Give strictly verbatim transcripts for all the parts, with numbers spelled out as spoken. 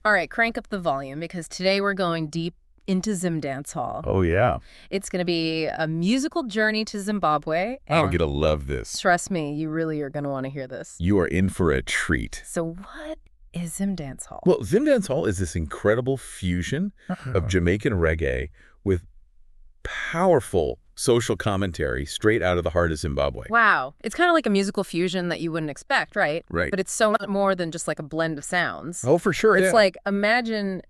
All right, crank up the volume because today we're going deep into Zim Dance Hall. Oh, yeah. It's going to be a musical journey to Zimbabwe. I'm going to love this. Trust me, you really are going to want to hear this. You are in for a treat. So what is Zim Dance Hall? Well, Zim Dance Hall is this incredible fusion of Jamaican reggae with powerful social commentary straight out of the heart of Zimbabwe. Wow. It's kind of like a musical fusion that you wouldn't expect, right? Right. But it's so much more than just like a blend of sounds. Oh, for sure. It's yeah. like, imagine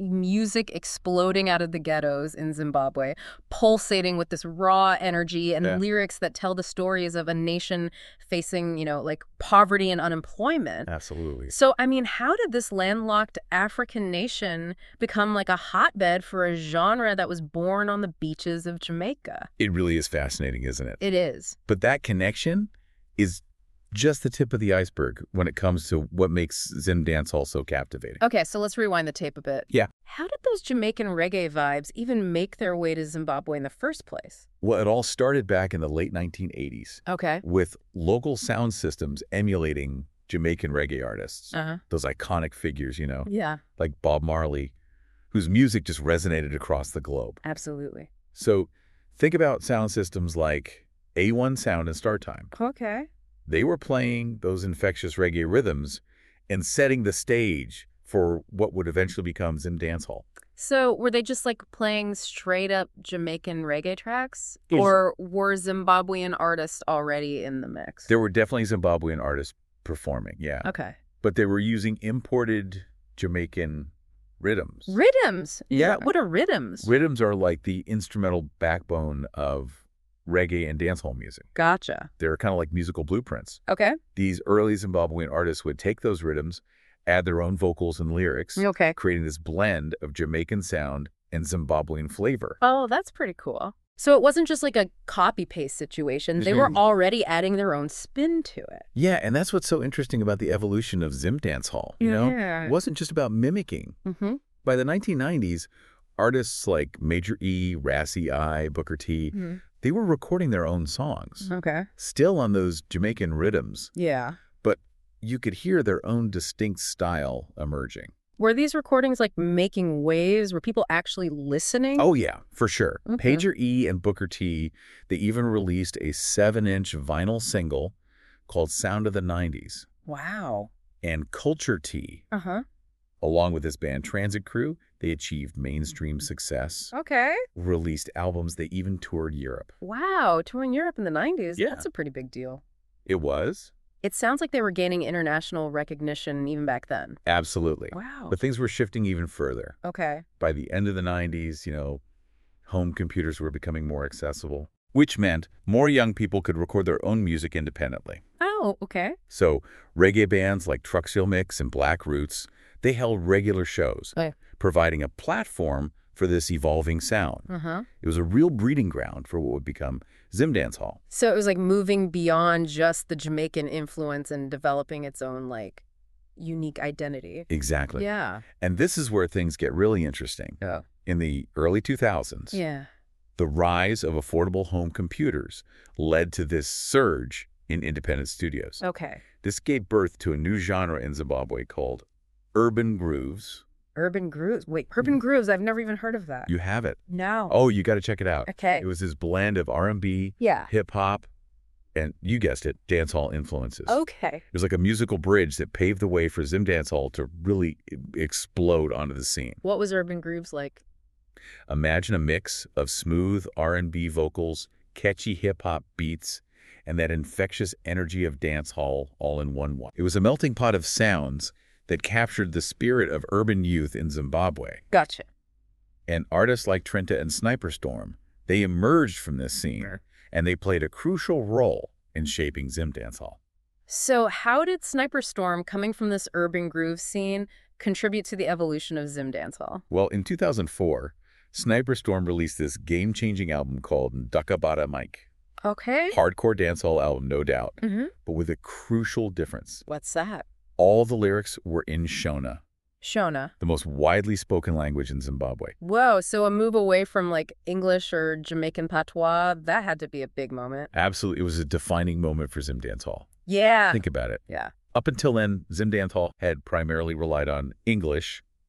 music exploding out of the ghettos in Zimbabwe, pulsating with this raw energy and Yeah. lyrics that tell the stories of a nation facing, you know, like poverty and unemployment. Absolutely. So, I mean, how did this landlocked African nation become like a hotbed for a genre that was born on the beaches of Jamaica? It really is fascinating, isn't it? It is. But that connection is just the tip of the iceberg when it comes to what makes Zim Dance Hall so captivating. Okay, so let's rewind the tape a bit. Yeah. How did those Jamaican reggae vibes even make their way to Zimbabwe in the first place? Well, it all started back in the late nineteen eighties Okay. with local sound systems emulating Jamaican reggae artists. Uh-huh. Those iconic figures, you know, Yeah, like Bob Marley, whose music just resonated across the globe. absolutely. So think about sound systems like A one Sound and StarTime. Okay. They were playing those infectious reggae rhythms and setting the stage for what would eventually become Zim Dance Hall. So were they just like playing straight up Jamaican reggae tracks? Yes. Or were Zimbabwean artists already in the mix? There were definitely Zimbabwean artists performing, yeah. Okay. But they were using imported Jamaican rhythms. Rhythms? Yeah. What, what are rhythms? Rhythms are like the instrumental backbone of reggae and dancehall music. Gotcha. They're kind of like musical blueprints. Okay. These early Zimbabwean artists would take those rhythms, add their own vocals and lyrics, Okay. creating this blend of Jamaican sound and Zimbabwean flavor. Oh, that's pretty cool. So it wasn't just like a copy-paste situation. They were Mhm. already adding their own spin to it. Yeah, and that's what's so interesting about the evolution of Zim Dance Hall. You know, Yeah. it wasn't just about mimicking. Mm-hmm. By the nineteen nineties, artists like Major E, Rassi I, Booker T, Mm-hmm. they were recording their own songs, Okay. still on those Jamaican rhythms, Yeah. but you could hear their own distinct style emerging. Were these recordings like making waves? Were people actually listening? Oh, yeah, for sure. Okay. Pager E and Booker T, they even released a seven-inch vinyl single called Sound of the nineties. Wow. And Culture T, Uh-huh. along with his band Transit Crew, they achieved mainstream success, Okay. released albums, they even toured Europe. Wow. Touring Europe in the nineties. Yeah. That's a pretty big deal. It was? It sounds like they were gaining international recognition even back then. Absolutely. Wow. But things were shifting even further. Okay. By the end of the nineties, you know, home computers were becoming more accessible, which meant more young people could record their own music independently. Oh, okay. So reggae bands like Truxil Mix and Black Roots, they held regular shows, Oh, yeah. providing a platform for this evolving sound. Uh-huh. It was a real breeding ground for what would become Zim Dance Hall. So it was like moving beyond just the Jamaican influence and developing its own like unique identity. Exactly. Yeah. And this is where things get really interesting. Yeah. In the early two thousands, Yeah. the rise of affordable home computers led to this surge in independent studios. Okay. This gave birth to a new genre in Zimbabwe called urban grooves. Urban grooves. Wait, urban grooves. I've never even heard of that. You have it. No. Oh, you got to check it out. Okay. It was this blend of R and B, Yeah. hip-hop, and you guessed it, dancehall influences. Okay. It was like a musical bridge that paved the way for Zim Dance Hall to really e- explode onto the scene. What was urban grooves like? Imagine a mix of smooth R and B vocals, catchy hip-hop beats, and that infectious energy of dance hall all in one one. It was a melting pot of sounds that captured the spirit of urban youth in Zimbabwe. Gotcha. And artists like Trenta and Sniper Storm, they emerged from this scene, and they played a crucial role in shaping Zim Dance Hall. So how did Sniper Storm, coming from this urban groove scene, contribute to the evolution of Zim Dance Hall? Well, in two thousand four, Sniper Storm released this game-changing album called Ndakabata Mike. Okay. Hardcore dancehall album, no doubt, Mm-hmm. but with a crucial difference. What's that? All the lyrics were in Shona, Shona. the most widely spoken language in Zimbabwe. Whoa, so a move away from like English or Jamaican patois, that had to be a big moment. Absolutely, it was a defining moment for Zim Dance Hall. Yeah. Think about it. Yeah. Up until then, Zim Dance Hall had primarily relied on English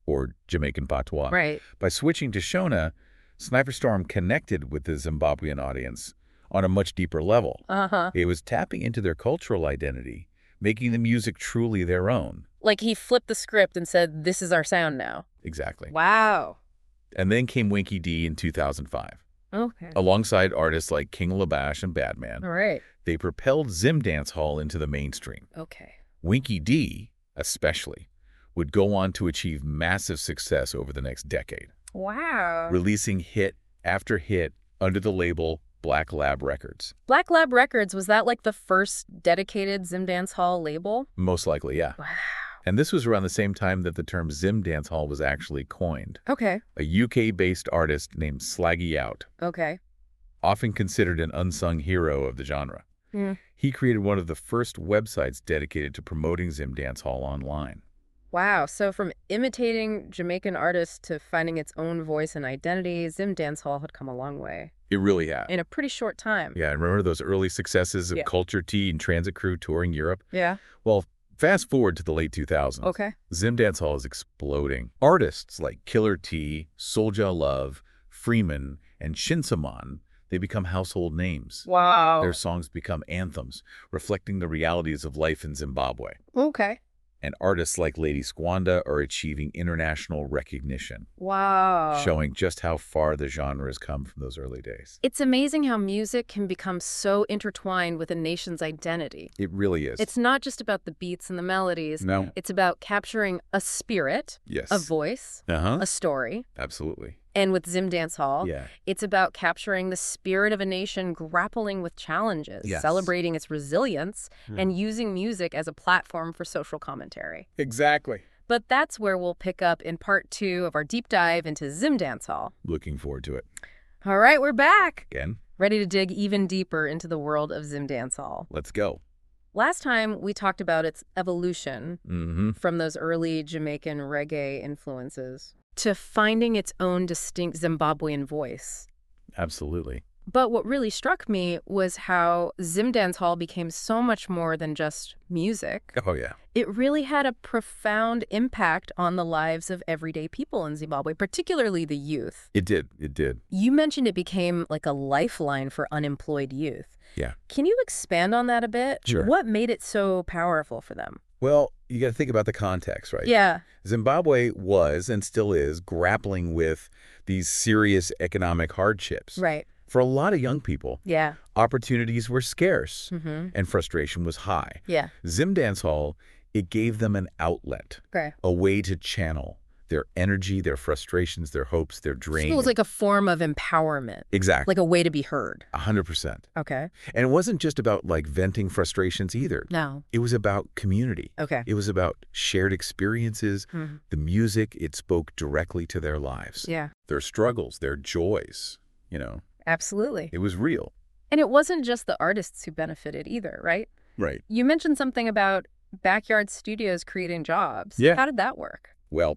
or Jamaican patois. Right. By switching to Shona, Sniper Storm connected with the Zimbabwean audience on a much deeper level. Uh-huh. It was tapping into their cultural identity, making the music truly their own. Like he flipped the script and said, this is our sound now. Exactly. Wow. And then came Winky D in two thousand five. Okay. Alongside artists like King Labash and Badman, All right. they propelled Zim Dancehall into the mainstream. Okay. Winky D, especially, would go on to achieve massive success over the next decade, Wow. releasing hit after hit under the label Black Lab Records. Black Lab Records, was that like the first dedicated Zim Dance Hall label? Most likely, yeah. Wow. And this was around the same time that the term Zim Dancehall was actually coined. Okay. A U K-based artist named Slaggy Out, Okay. often considered an unsung hero of the genre. Hmm. He created one of the first websites dedicated to promoting Zim Dancehall online. Wow. So from imitating Jamaican artists to finding its own voice and identity, Zim Dance Hall had come a long way It really had. in a pretty short time. Yeah, and remember those early successes of Yeah. Culture T and Transit Crew touring Europe? Yeah. Well, fast forward to the late two thousands. Okay. Zim Dancehall is exploding. Artists like Killer T, Soulja Love, Freeman, and Shinsaman, they become household names. Wow. Their songs become anthems, reflecting the realities of life in Zimbabwe. Okay. And artists like Lady Squanda are achieving international recognition, Wow. showing just how far the genre has come from those early days. It's amazing how music can become so intertwined with a nation's identity. It really is. It's not just about the beats and the melodies. No. It's about capturing a spirit, Yes. a voice, Uh-huh. a story. Absolutely. And with Zim Dance Hall, Yeah. it's about capturing the spirit of a nation grappling with challenges, Yes. celebrating its resilience, Hmm. and using music as a platform for social commentary. Exactly. But that's where we'll pick up in part two of our deep dive into Zim Dance Hall. Looking forward to it. All right, we're back. Again, Ready to dig even deeper into the world of Zim Dance Hall. let's go. Last time, we talked about its evolution Mm-hmm. from those early Jamaican reggae influences to finding its own distinct Zimbabwean voice. Absolutely. But what really struck me was how Zim Dance Hall became so much more than just music. Oh, yeah. It really had a profound impact on the lives of everyday people in Zimbabwe, particularly the youth. It did. It did. You mentioned it became like a lifeline for unemployed youth. Yeah. Can you expand on that a bit? Sure. What made it so powerful for them? Well, you got to think about the context, right? Yeah. Zimbabwe was and still is grappling with these serious economic hardships. Right. For a lot of young people, Yeah. opportunities were scarce Mm-hmm. and frustration was high. Yeah. Zim Dance Hall, it gave them an outlet, Okay. a way to channel their energy, their frustrations, their hopes, their So dreams. it was like a form of empowerment, Exactly. like a way to be heard. A hundred percent. Okay. And it wasn't just about like venting frustrations either. No. It was about community. Okay. It was about shared experiences. Mhm. The music, it spoke directly to their lives. Yeah. Their struggles, their joys, you know. Absolutely. It was real. And it wasn't just the artists who benefited either, right? Right. You mentioned something about backyard studios creating jobs. Yeah. How did that work? Well,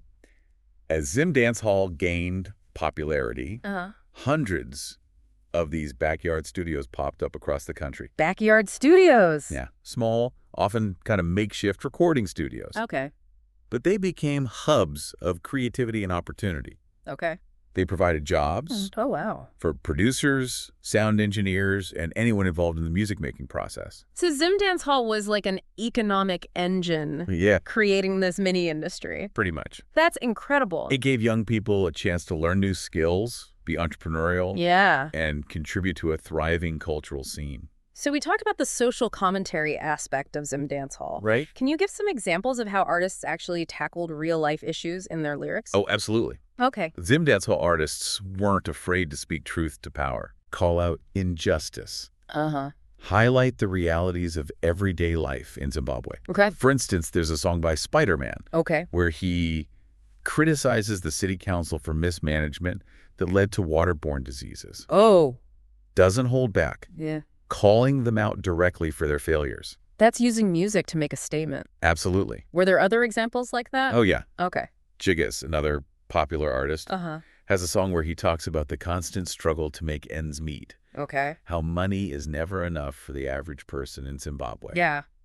as Zim Dance Hall gained popularity, Uh-huh. hundreds of these backyard studios popped up across the country. Backyard studios. Yeah. Small, often kind of makeshift recording studios. Okay. But they became hubs of creativity and opportunity. Okay. They provided jobs Oh, wow. for producers, sound engineers, and anyone involved in the music-making process. So Zim Dance Hall was like an economic engine Yeah, creating this mini industry. pretty much. That's incredible. It gave young people a chance to learn new skills, be entrepreneurial, Yeah. and contribute to a thriving cultural scene. So we talked about the social commentary aspect of Zim Dance Hall. Right? Can you give some examples of how artists actually tackled real-life issues in their lyrics? Oh, absolutely. Okay. Zim Dance Hall artists weren't afraid to speak truth to power, call out injustice, Uh-huh. highlight the realities of everyday life in Zimbabwe. Okay. For instance, there's a song by Spider-Man Okay. where he criticizes the city council for mismanagement that led to waterborne diseases. Oh. Doesn't hold back, Yeah. calling them out directly for their failures. That's using music to make a statement. Absolutely. Were there other examples like that? Oh, yeah. Okay. Jigas, another popular artist, Uh-huh. has a song where he talks about the constant struggle to make ends meet, Okay. how money is never enough for the average person in Zimbabwe. Yeah.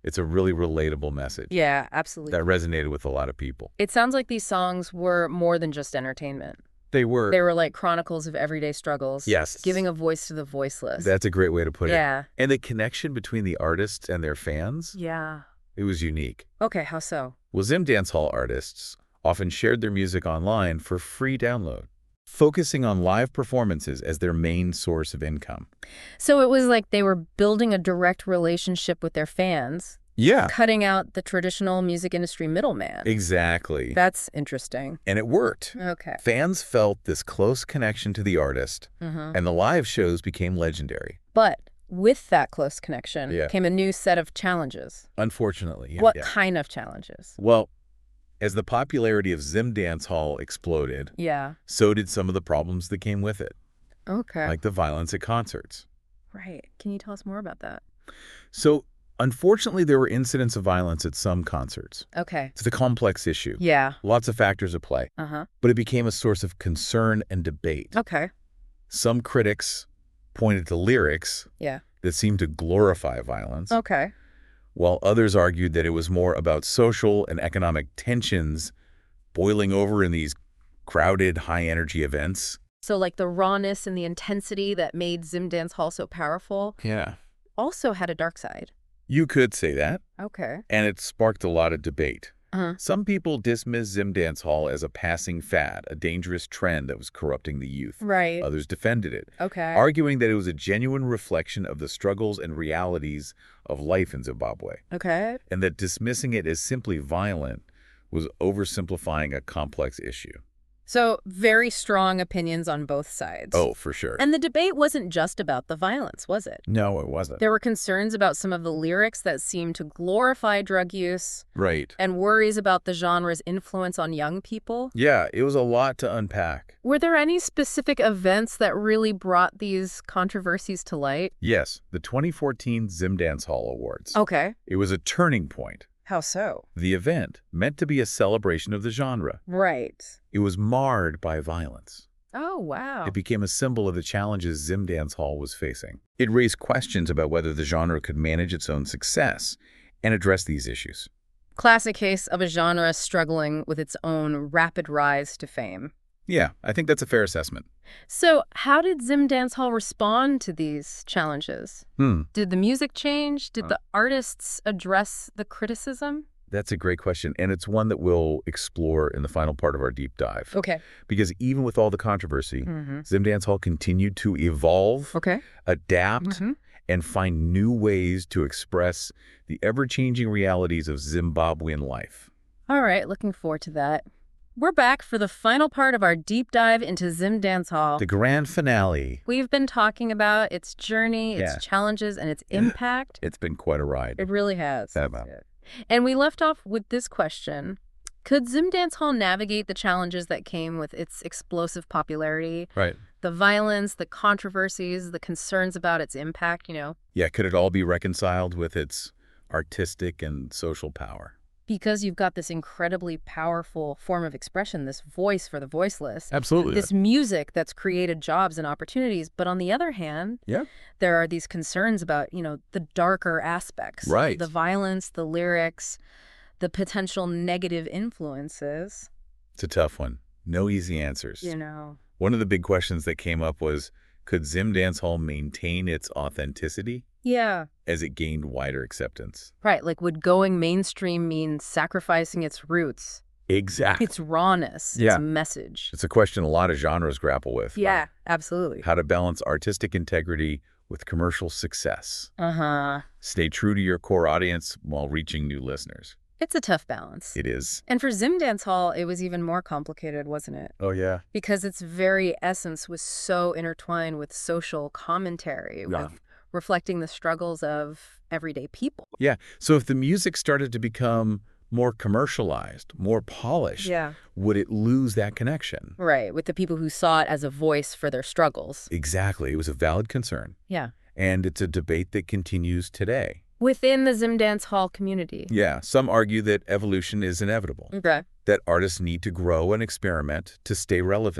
It's a really relatable message Yeah, absolutely. that resonated with a lot of people. It sounds like these songs were more than just entertainment. They were. They were like chronicles of everyday struggles. Yes. Giving a voice to the voiceless. That's a great way to put it. Yeah. And the connection between the artists and their fans, Yeah. it was unique. Okay, how so? Well, Zim Dance Hall artists often shared their music online for free download, focusing on live performances as their main source of income. So it was like they were building a direct relationship with their fans, Yeah. cutting out the traditional music industry middleman. Exactly. That's interesting. And it worked. Okay. Fans felt this close connection to the artist, Mm-hmm. and the live shows became legendary. But with that close connection Yeah. came a new set of challenges. Unfortunately. Yeah, What yeah. kind of challenges? Well, as the popularity of Zim Dance Hall exploded, Yeah. so did some of the problems that came with it, Okay. like the violence at concerts. Right. Can you tell us more about that? So, unfortunately, there were incidents of violence at some concerts. Okay. It's a complex issue. Yeah. Lots of factors at play, Uh-huh. but it became a source of concern and debate. Okay. Some critics pointed to lyrics Yeah. that seemed to glorify violence, Okay. while others argued that it was more about social and economic tensions boiling over in these crowded, high-energy events. So like the rawness and the intensity that made Zim Dance Hall so powerful Yeah. also had a dark side. You could say that, Okay. and it sparked a lot of debate. Uh-huh. Some people dismissed Zim Dance Hall as a passing fad, a dangerous trend that was corrupting the youth. Right. Others defended it, Okay. arguing that it was a genuine reflection of the struggles and realities of life in Zimbabwe, Okay. and that dismissing it as simply violent was oversimplifying a complex issue. So very strong opinions on both sides. Oh, for sure. And the debate wasn't just about the violence, was it? No, it wasn't. There were concerns about some of the lyrics that seemed to glorify drug use Right. and worries about the genre's influence on young people. Yeah, it was a lot to unpack. Were there any specific events that really brought these controversies to light? Yes, the twenty fourteen Zim Dance Hall Awards. Okay. It was a turning point. How so? The event, meant to be a celebration of the genre, Right. it was marred by violence. Oh, wow. It became a symbol of the challenges Zim Dance Hall was facing. It raised questions about whether the genre could manage its own success and address these issues. Classic case of a genre struggling with its own rapid rise to fame. Yeah, I think that's a fair assessment. So how did Zim Dance Hall respond to these challenges? Hmm, Did the music change? Did Uh. the artists address the criticism? that's a great question, and it's one that we'll explore in the final part of our deep dive. Okay. Because even with all the controversy, Mm-hmm. Zim Dance Hall continued to evolve, Okay. adapt, Mm-hmm. and find new ways to express the ever-changing realities of Zimbabwean life. All right, looking forward to that. We're back for the final part of our deep dive into Zim Dance Hall. The grand finale. We've been talking about its journey, its Yeah. challenges, and its impact. It's been quite a ride. It really has. That about. And we left off with this question. Could Zim Dance Hall navigate the challenges that came with its explosive popularity, Right. the violence, the controversies, the concerns about its impact, you know? Yeah, could it all be reconciled with its artistic and social power? Because you've got this incredibly powerful form of expression, this voice for the voiceless, Absolutely. this music that's created jobs and opportunities. But on the other hand, Yeah. there are these concerns about, you know, the darker aspects. Right. The violence, the lyrics, the potential negative influences, It's a tough one. No easy answers. you know. One of the big questions that came up was, could Zim Dance Hall maintain its authenticity Yeah. as it gained wider acceptance? Right. Like, would going mainstream mean sacrificing its roots, Exactly. its rawness, Yeah. its message? It's a question a lot of genres grapple with. Yeah, absolutely. How to balance artistic integrity with commercial success. Uh-huh. Stay true to your core audience while reaching new listeners. It's a tough balance. It is. And for Zim Dance Hall, it was even more complicated, wasn't it? Oh, yeah. Because its very essence was so intertwined with social commentary, Yeah. with reflecting the struggles of everyday people. Yeah. So if the music started to become more commercialized, more polished, Yeah. would it lose that connection? Right, with the people who saw it as a voice for their struggles. Exactly. It was a valid concern. Yeah. And it's a debate that continues today. Within the Zim Dance Hall community. Yeah. Some argue that evolution is inevitable, Okay. that artists need to grow and experiment to stay relevant.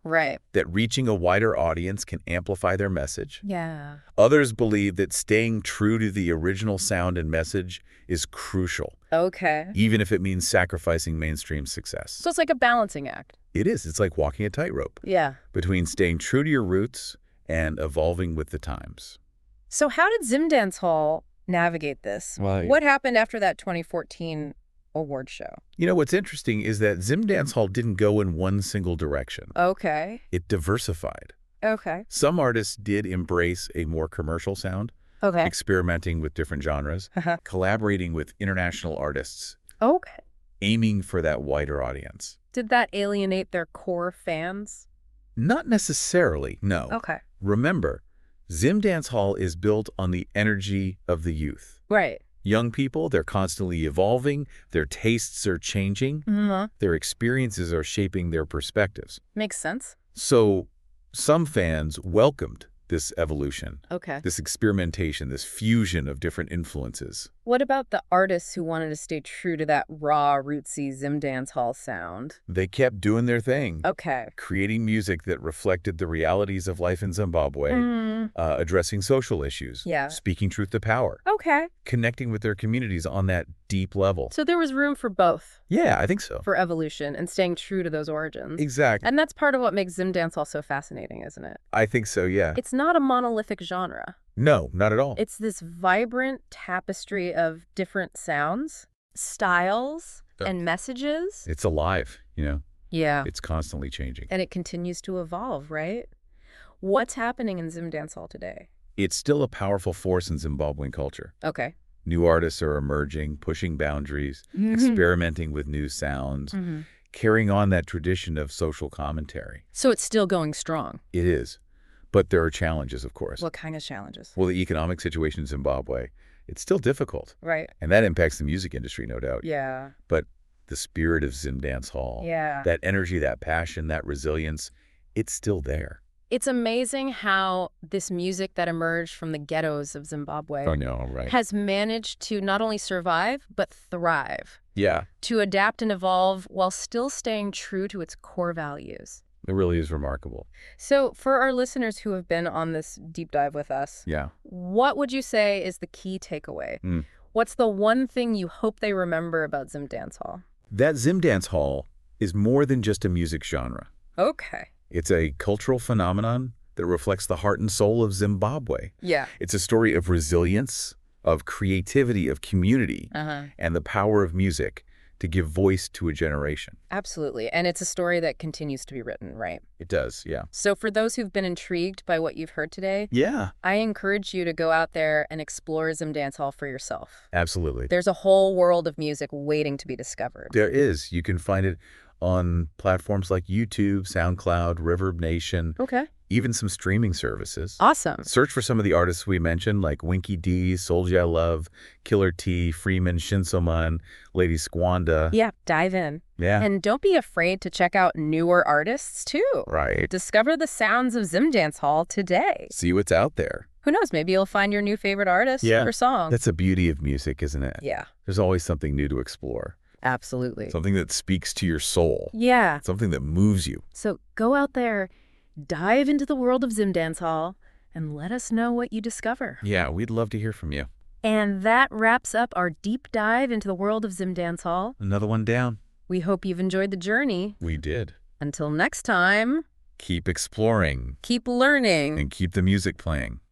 Right. that reaching a wider audience can amplify their message. Yeah. Others believe that staying true to the original sound and message is crucial, Okay. even if it means sacrificing mainstream success. So it's like a balancing act. It is. It's like walking a tightrope Yeah. between staying true to your roots and evolving with the times. So how did Zim Dance Hall navigate this? Well, What happened after that twenty fourteen award show? You know, what's interesting is that Zim Dance Hall didn't go in one single direction. Okay. It diversified. Okay. Some artists did embrace a more commercial sound, Okay. experimenting with different genres, Uh-huh. collaborating with international artists, Okay. aiming for that wider audience. Did that alienate their core fans? Not necessarily, no. Okay. Remember, Zim Dance Hall is built on the energy of the youth. Right. Young people, they're constantly evolving, their tastes are changing, Mm-hmm. their experiences are shaping their perspectives. Makes sense. So some fans welcomed this evolution, Okay. this experimentation, this fusion of different influences. What about the artists who wanted to stay true to that raw, rootsy Zim Dance Hall sound? They kept doing their thing, Okay. creating music that reflected the realities of life in Zimbabwe, Mm. uh, addressing social issues, Yeah. speaking truth to power, Okay. connecting with their communities on that deep level. So there was room for both, Yeah, I think so. for evolution and staying true to those origins. Exactly. And that's part of what makes Zim Dance Hall so fascinating, isn't it? I think so, yeah. It's not a monolithic genre. No, not at all. It's this vibrant tapestry of different sounds, styles, Yeah. and messages. It's alive, you know? Yeah. It's constantly changing. And it continues to evolve, right? What's happening in Zim Dance Hall today? It's still a powerful force in Zimbabwean culture. Okay. New artists are emerging, pushing boundaries, Mm-hmm. experimenting with new sounds, Mm-hmm. carrying on that tradition of social commentary. So it's still going strong. It is. But there are challenges, of course. What kind of challenges? Well, the economic situation in Zimbabwe, it's still difficult. Right. And that impacts the music industry, no doubt. Yeah. But the spirit of Zim Dance Hall, Yeah. that energy, that passion, that resilience, it's still there. It's amazing how this music that emerged from the ghettos of Zimbabwe no, right. has managed to not only survive, but thrive, Yeah, to adapt and evolve while still staying true to its core values. it really is remarkable. So for our listeners who have been on this deep dive with us, Yeah. what would you say is the key takeaway? Mm. What's the one thing you hope they remember about Zim Dance Hall? That Zim Dance Hall is more than just a music genre. Okay. It's a cultural phenomenon that reflects the heart and soul of Zimbabwe. Yeah. It's a story of resilience, of creativity, of community, Uh-huh. and the power of music to give voice to a generation. Absolutely. And it's a story that continues to be written, right? It does, yeah. So for those who've been intrigued by what you've heard today, Yeah, I encourage you to go out there and explore Zim Dance Hall for yourself. absolutely. There's a whole world of music waiting to be discovered. There is. You can find it on platforms like YouTube, SoundCloud, Reverb Nation, Okay. even some streaming services. Awesome. Search for some of the artists we mentioned, like Winky D, Soulja I Love, Killer T, Freeman, Shinsoman, Lady Squanda. Yeah, dive in. Yeah. And don't be afraid to check out newer artists, too. Right. Discover the sounds of Zim Dance Hall today. See what's out there. Who knows, maybe you'll find your new favorite artist Yeah. or song. That's the beauty of music, isn't it? Yeah, There's always something new to explore. absolutely. Something that speaks to your soul. Yeah. Something that moves you. So go out there, dive into the world of Zim Dance Hall, and let us know what you discover. Yeah, we'd love to hear from you. And that wraps up our deep dive into the world of Zim Dance Hall. Another one down. We hope you've enjoyed the journey. We did. Until next time, Keep exploring keep learning. and keep the music playing.